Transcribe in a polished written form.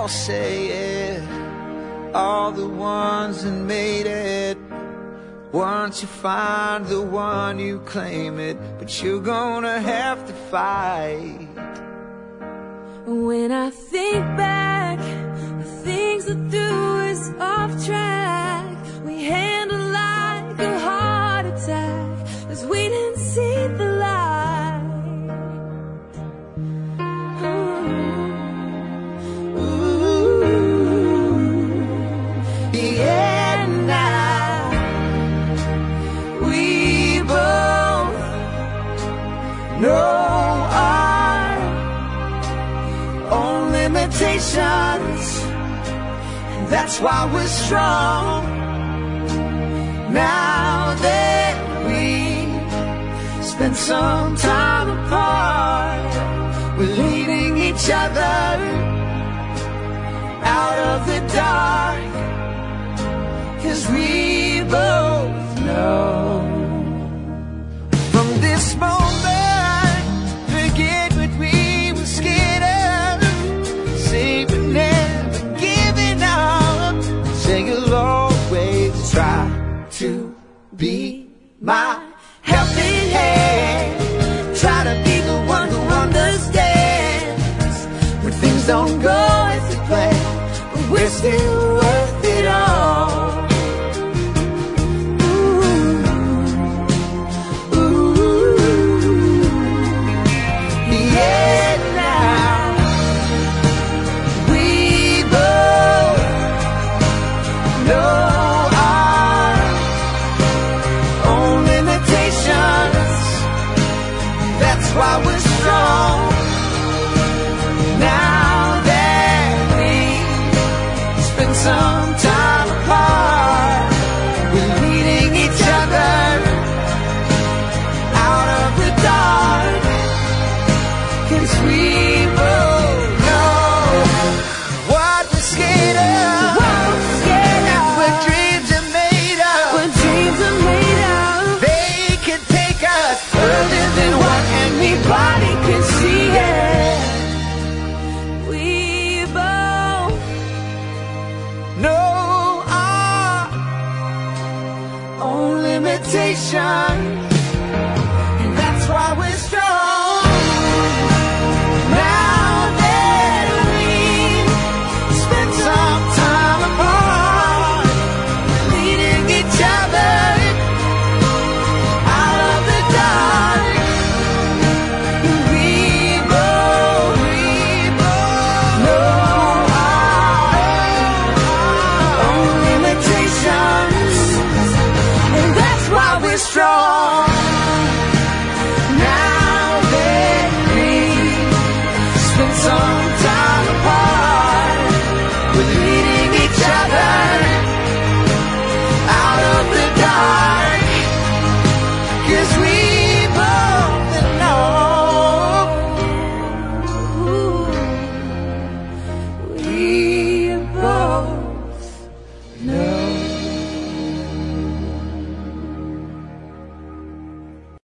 say it, all the ones that made it. Once you find the one, you claim it, but you're gonna have to fight. When I think back, the things we do is off track. We handle like a heart attack, 'cause we didn't see the light. Yeah, now we both know our own limitations. That's why we're strong. Now that we spent some time apart, we're leading each other out of the dark. 'Cause we both know from this moment, forget what we were scared of. Say we're never giving up. Say you'll always try to be my helping hand. Try to be the one who understands when things don't go as we plan, but we're still worth it all. Why we're strong. Now that we spend some time apart, we're leading each other out of the dark. 'Cause we both know what we're scared of. What dreams are made of. What dreams are made of. They can take us further than what anybody can see it. We both know our own limitations.